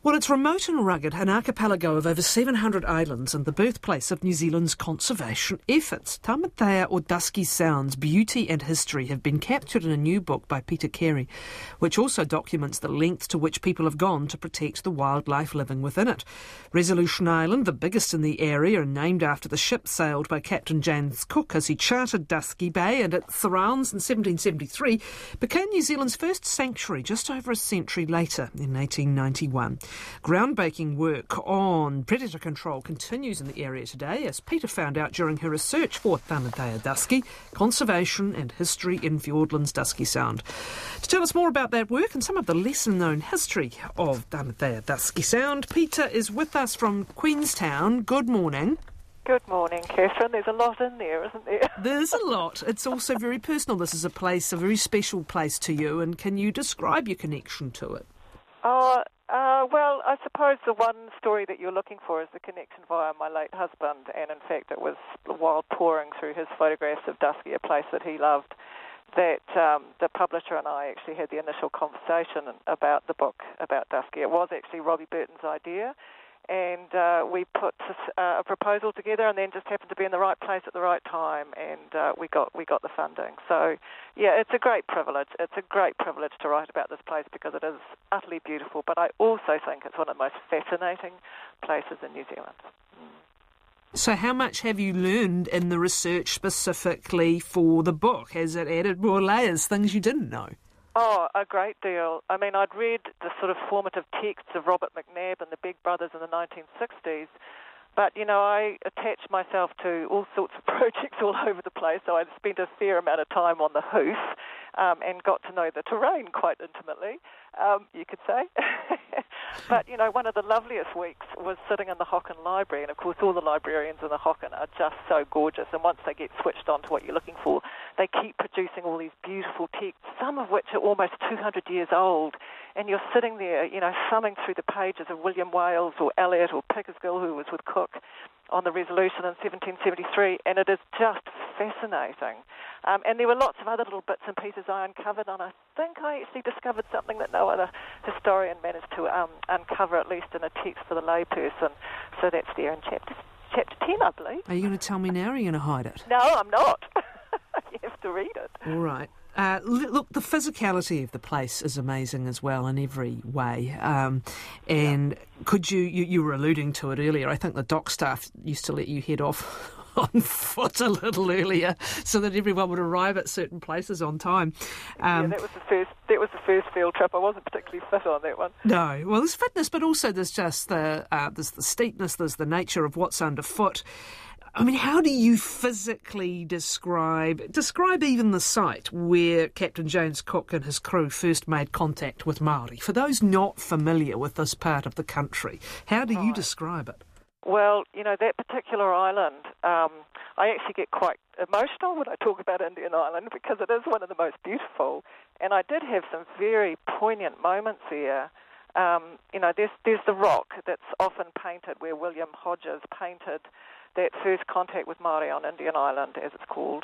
Well, it's remote and rugged, an archipelago of over 700 islands and the birthplace of New Zealand's conservation efforts. Tamatea o Dusky Sound's beauty and history have been captured in a new book by Peter Carey, which also documents the lengths to which people have gone to protect the wildlife living within it. Resolution Island, the biggest in the area and named after the ship sailed by Captain James Cook as he charted Dusky Bay and its surrounds in 1773, became New Zealand's first sanctuary just over a century later in 1891. Groundbreaking work on predator control continues in the area today, as Peter found out during her research for Tamatea Dusky, Conservation and History in Fiordland's Dusky Sound. To tell us more about that work and some of the lesser-known history of Tamatea Dusky Sound, Peter is with us from Queenstown. Good morning. Good morning, Catherine. There's a lot in there, isn't there? There's a lot. It's also very personal. This is a place, a very special place to you, and can you describe your connection to it? Well, I suppose the one story that you're looking for is the connection via my late husband, and in fact it was while pouring through his photographs of Dusky, a place that he loved, that the publisher and I actually had the initial conversation about the book about Dusky. It was actually Robbie Burton's idea, and we put a proposal together and then just happened to be in the right place at the right time, and we got the funding. So, yeah, it's a great privilege. It's a great privilege to write about this place because it is utterly beautiful, but I also think it's one of the most fascinating places in New Zealand. So how much have you learned in the research specifically for the book? Has it added more layers, things you didn't know? Oh, a great deal. I mean, I'd read the sort of formative texts of Robert McNabb and the Big Brothers in the 1960s, but, you know, I attached myself to all sorts of projects all over the place, so I spent a fair amount of time on the hoof and got to know the terrain quite intimately, you could say. But, you know, one of the loveliest weeks was sitting in the Hocken Library, and of course all the librarians in the Hocken are just so gorgeous, and once they get switched on to what you're looking for, they keep producing all these beautiful texts, some of which are almost 200 years old, and you're sitting there, you know, thumbing through the pages of William Wales or Eliot or Pickersgill, who was with Cook on the Resolution in 1773, and it is just fascinating. And there were lots of other little bits and pieces I uncovered, and I think I actually discovered something that no other historian managed to uncover, at least in a text for the layperson. So that's there in chapter 10, I believe. Are you going to tell me now, or are you going to hide it? No, I'm not. You have to read it. All right. Look, the physicality of the place is amazing as well in every way. Could you were alluding to it earlier, I think the dock staff used to let you head off on foot a little earlier so that everyone would arrive at certain places on time. That was the first field trip. I wasn't particularly fit on that one. No, well, there's fitness, but also there's just there's the steepness, there's the nature of what's underfoot. I mean, how do you physically describe even the site where Captain James Cook and his crew first made contact with Māori? For those not familiar with this part of the country, how do you describe it? Well, you know, that particular island, I actually get quite emotional when I talk about Indian Island because it is one of the most beautiful. And I did have some very poignant moments there. You know, there's the rock that's often painted where William Hodges painted that first contact with Māori on Indian Island, as it's called.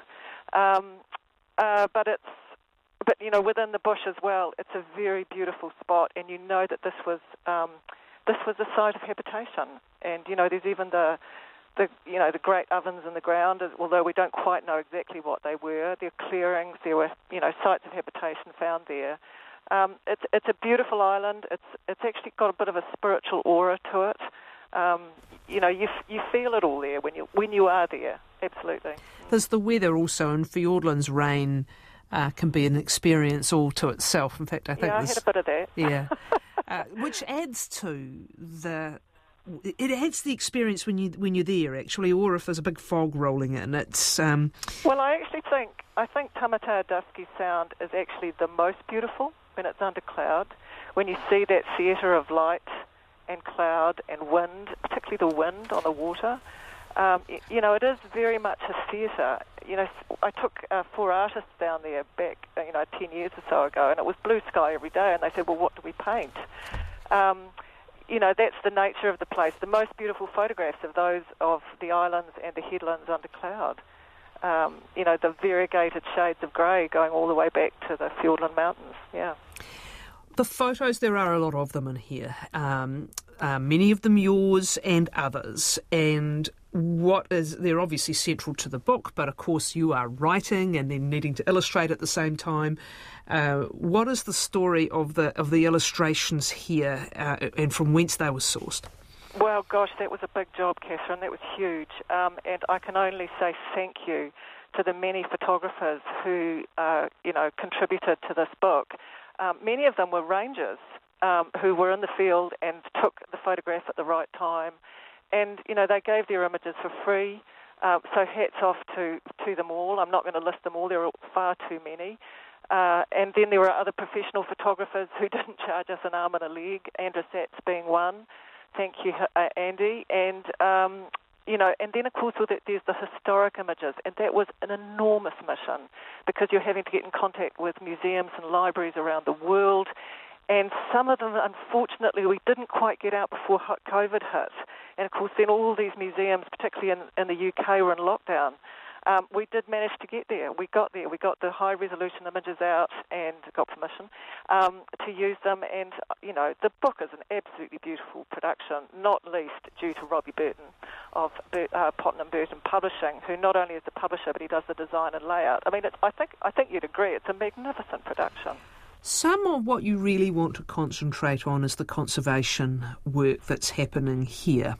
But you know, within the bush as well, it's a very beautiful spot, and you know that this was a site of habitation. And you know, there's even the great ovens in the ground, although we don't quite know exactly what they were. There are clearings, there were, you know, sites of habitation found there. It's a beautiful island. It's actually got a bit of a spiritual aura to it. You know, you feel it all there when you are there. Absolutely. There's the weather also, and Fiordland's rain can be an experience all to itself. In fact, I think I had a bit of that. Yeah, which adds to the experience when you're there actually, or if there's a big fog rolling in. It's well, I think Tamatea Dusky Sound is actually the most beautiful when it's under cloud. When you see that theatre of light and cloud and wind, particularly the wind on the water. You know, it is very much a theatre. You know, I took 4 artists down there back, 10 years or so ago, and it was blue sky every day, and they said, well, what do we paint? You know, that's the nature of the place. The most beautiful photographs of those of the islands and the headlands under cloud. You know, the variegated shades of grey going all the way back to the Fiordland Mountains, yeah. The photos, there are a lot of them in here, many of them yours and others, and they're obviously central to the book, but of course you are writing and then needing to illustrate at the same time. What is the story of the illustrations here, and from whence they were sourced? Well, gosh, that was a big job, Catherine. That was huge, and I can only say thank you to the many photographers who, contributed to this book. Many of them were rangers who were in the field and took the photograph at the right time. And, they gave their images for free. So hats off to them all. I'm not going to list them all. There are far too many. And then there were other professional photographers who didn't charge us an arm and a leg, Andrew Satz being one. Thank you, Andy. And, and then, of course, there's the historic images, and that was an enormous mission because you're having to get in contact with museums and libraries around the world, and some of them, unfortunately, we didn't quite get out before COVID hit. And, of course, then all these museums, particularly in the UK, were in lockdown. We did manage to get there. We got there. We got the high-resolution images out and got permission to use them. And, the book is an absolutely beautiful production, not least due to Robbie Burton of Pottenham Burton Publishing, who not only is the publisher, but he does the design and layout. I mean, I think you'd agree, it's a magnificent production. Some of what you really want to concentrate on is the conservation work that's happening here.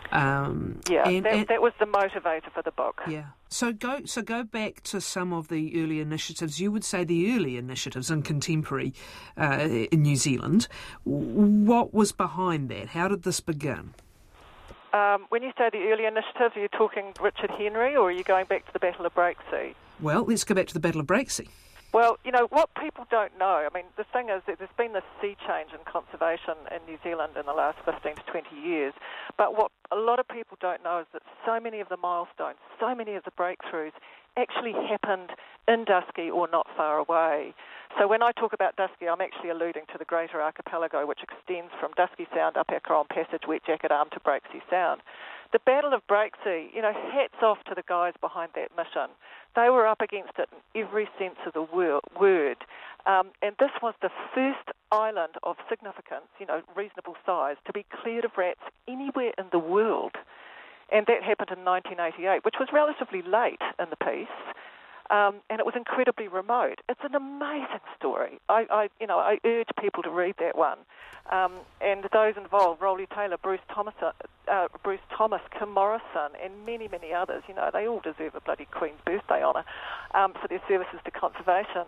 That was the motivator for the book. Yeah. So go back to some of the early initiatives. You would say the early initiatives in contemporary in New Zealand. What was behind that? How did this begin? When you say the early initiatives, are you talking Richard Henry, or are you going back to the Battle of Breaksea? Well, let's go back to the Battle of Breaksea. Well, what people don't know, I mean, the thing is that there's been this sea change in conservation in New Zealand in the last 15 to 20 years, but what a lot of people don't know is that so many of the milestones, so many of the breakthroughs actually happened in Dusky or not far away. So when I talk about Dusky, I'm actually alluding to the Greater Archipelago, which extends from Dusky Sound up Acheron Passage, Wet Jacket Arm to Breaksea Sound. The Battle of Breaksea, hats off to the guys behind that mission. They were up against it in every sense of the word. And this was the first island of significance, reasonable size, to be cleared of rats anywhere in the world. And that happened in 1988, which was relatively late in the piece. And it was incredibly remote. It's an amazing story. I urge people to read that one. And those involved, Rolly Taylor, Bruce Thomas, Kim Morrison, and many, many others. They all deserve a bloody Queen's Birthday honour for their services to conservation.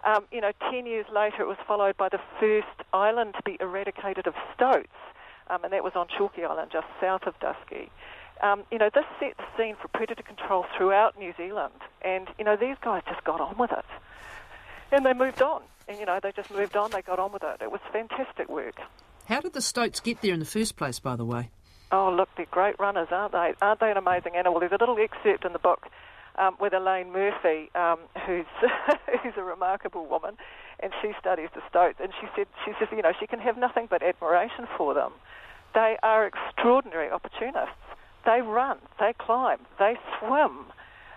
10 years later, it was followed by the first island to be eradicated of stoats, and that was on Chalky Island, just south of Dusky. This set the scene for predator control throughout New Zealand, and, these guys just got on with it. And they moved on, and, they just moved on, they got on with it. It was fantastic work. How did the stoats get there in the first place, by the way? Oh, look, they're great runners, aren't they? Aren't they an amazing animal? There's a little excerpt in the book with Elaine Murphy, who's a remarkable woman, and she studies the stoats, and she said, she can have nothing but admiration for them. They are extraordinary opportunists. They run, they climb, they swim.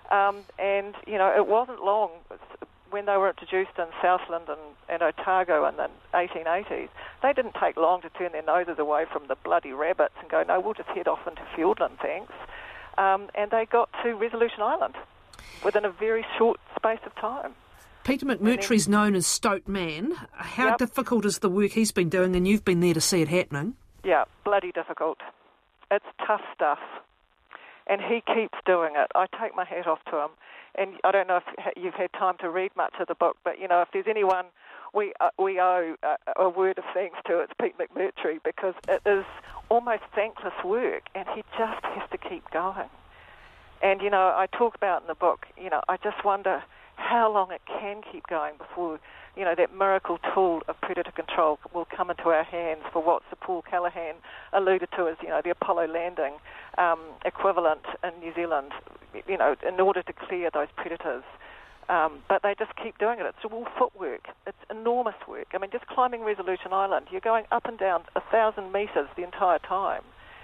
And, it wasn't long when they were introduced in Southland and Otago in the 1880s. They didn't take long to turn their noses away from the bloody rabbits and go, no, we'll just head off into Fiordland, thanks. And they got to Resolution Island within a very short space of time. Peter McMurtry's known as Stoat Man. How difficult is the work he's been doing, and you've been there to see it happening? Yeah, bloody difficult. It's tough stuff. And he keeps doing it. I take my hat off to him. And I don't know if you've had time to read much of the book, but, if there's anyone we owe a word of thanks to, it's Pete McMurtry, because it is almost thankless work, and he just has to keep going. And, I talk about in the book, I just wonder how long it can keep going before, that miracle tool of predator control will come into our hands for what Sir Paul Callaghan alluded to as, the Apollo landing equivalent in New Zealand, in order to clear those predators. But they just keep doing it. It's all footwork. It's enormous work. I mean, just climbing Resolution Island, you're going up and down 1,000 metres the entire time.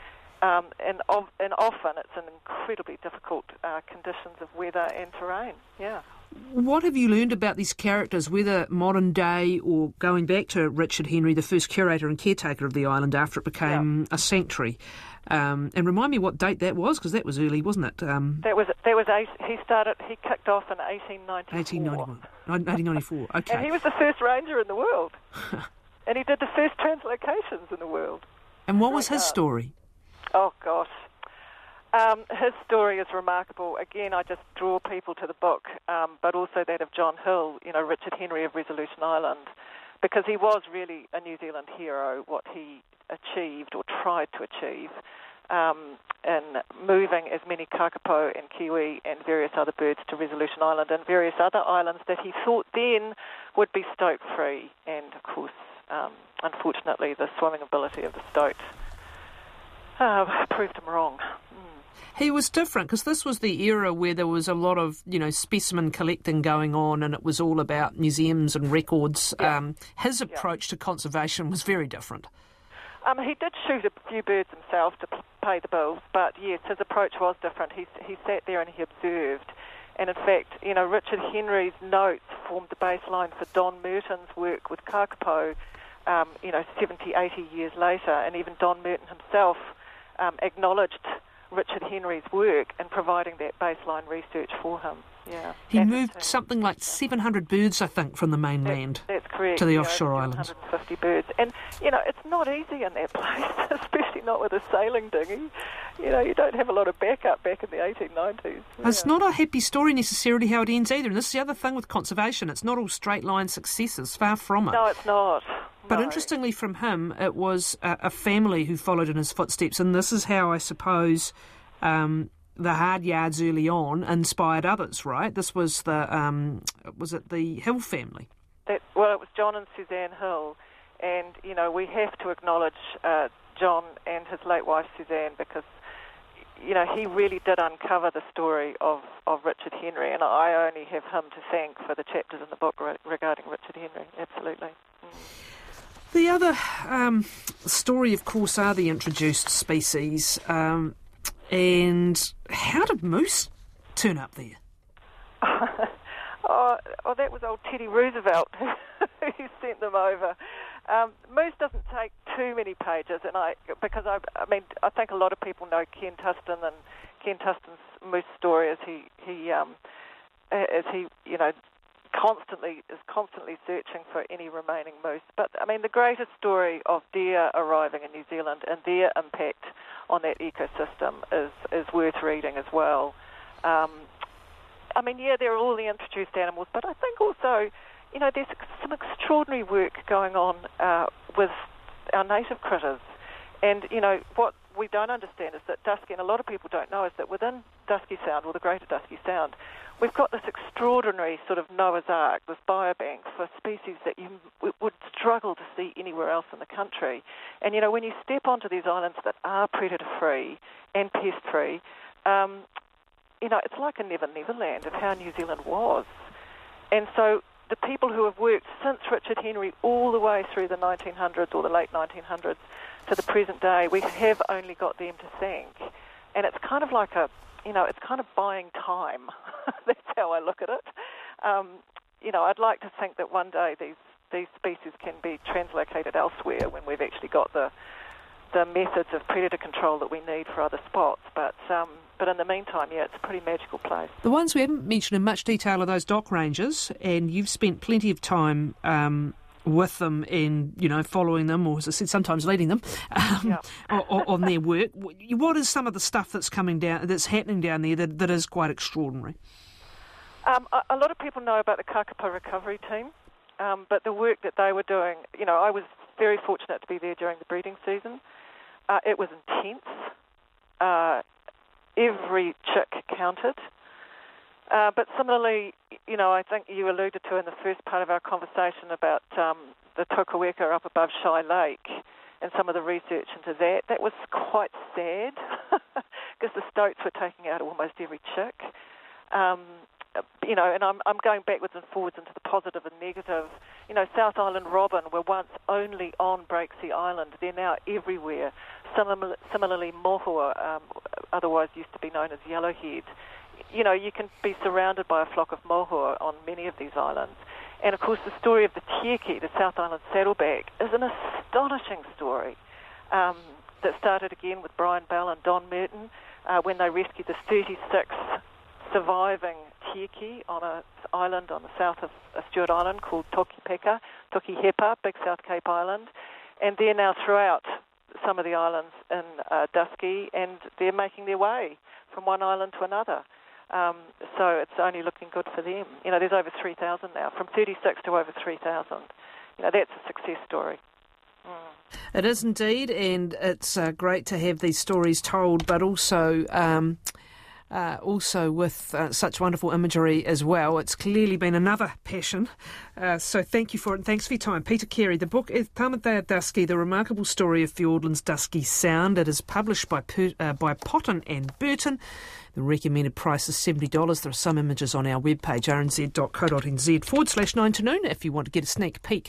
And often it's in incredibly difficult conditions of weather and terrain, yeah. What have you learned about these characters, whether modern day or going back to Richard Henry, the first curator and caretaker of the island after it became a sanctuary? And remind me what date that was, because that was early, wasn't it? He kicked off in 1894. 1894, okay. And he was the first ranger in the world. And he did the first translocations in the world. And what was his story? Oh, gosh. His story is remarkable. Again, I just draw people to the book, but also that of John Hill, Richard Henry of Resolution Island, because he was really a New Zealand hero, what he achieved or tried to achieve in moving as many kakapo and kiwi and various other birds to Resolution Island and various other islands that he thought then would be stoat-free. And, of course, unfortunately, the swimming ability of the stoat proved him wrong. He was different, because this was the era where there was a lot of, specimen collecting going on, and it was all about museums and records. Yeah. His approach to conservation was very different. He did shoot a few birds himself to pay the bills, but yes, his approach was different. He sat there and he observed. And in fact, Richard Henry's notes formed the baseline for Don Merton's work with kakapo, 70, 80 years later. And even Don Merton himself acknowledged Richard Henry's work in providing that baseline research for him. Yeah. He moved something like 700 birds, I think, from the mainland. That's correct. To the offshore islands. 150 birds. And, it's not easy in that place, especially not with a sailing dinghy. You don't have a lot of backup back in the 1890s. Yeah. It's not a happy story necessarily how it ends either. And this is the other thing with conservation. It's not all straight line successes, far from it. No, it's not. But interestingly from him, it was a family who followed in his footsteps. And this is how, I suppose, the hard yards early on inspired others, right? This was was it the Hill family? It was John and Suzanne Hill. And, we have to acknowledge John and his late wife Suzanne, because, he really did uncover the story of Richard Henry. And I only have him to thank for the chapters in the book regarding Richard Henry. Absolutely. The other story, of course, are the introduced species. And how did moose turn up there? That was old Teddy Roosevelt who sent them over. Moose doesn't take too many pages, and I think a lot of people know Ken Tustin and Ken Tustin's moose story as he constantly searching for any remaining moose. But the greatest story of deer arriving in New Zealand and their impact on that ecosystem is worth reading as well. There are all the introduced animals, but I think also, there's some extraordinary work going on with our native critters. And, what we don't understand is that Dusky, and a lot of people don't know, is that within Dusky Sound, or the Greater Dusky Sound, we've got this extraordinary sort of Noah's Ark, this biobank for species that you would struggle to see anywhere else in the country. And, when you step onto these islands that are predator-free and pest-free, it's like a never land of how New Zealand was. And so the people who have worked since Richard Henry all the way through the 1900s or the late 1900s to the present day, we have only got them to thank. And it's kind of like it's kind of buying time. That's how I look at it. I'd like to think that one day these species can be translocated elsewhere when we've actually got the methods of predator control that we need for other spots. But in the meantime, it's a pretty magical place. The ones we haven't mentioned in much detail are those dock rangers, and you've spent plenty of time with them and, following them, or as I said, sometimes leading them on their work. What is some of the stuff that's happening down there that is quite extraordinary? A lot of people know about the kakapo recovery team, but the work that they were doing, I was very fortunate to be there during the breeding season. It was intense. Every chick counted. But similarly, I think you alluded to in the first part of our conversation about the Tokaweka up above Shy Lake and some of the research into that. That was quite sad because the stoats were taking out almost every chick. And I'm going backwards and forwards into the positive and negative. South Island robin were once only on Breaksea Island. They're now everywhere. Similarly, mohua, otherwise used to be known as yellowhead. you know, you can be surrounded by a flock of mohua on many of these islands. And, of course, the story of the tieki, the South Island saddleback, is an astonishing story that started again with Brian Bell and Don Merton when they rescued the 36 surviving tieki on an island on the south of Stewart Island called Tokihepa, Big South Cape Island. And they're now throughout some of the islands in Dusky, and they're making their way from one island to another. So it's only looking good for them. You know, there's over 3,000 now, from 36 to over 3,000. You know, that's a success story. It is indeed, and it's great to have these stories told, but also with such wonderful imagery as well. It's clearly been another passion. So thank you for it, and thanks for your time. Peter Carey, the book is Tamatea Dusky, The Remarkable Story of Fiordland's Dusky Sound. It is published by Potton and Burton. The recommended price is $70. There are some images on our webpage, rnz.co.nz/9 to noon, if you want to get a sneak peek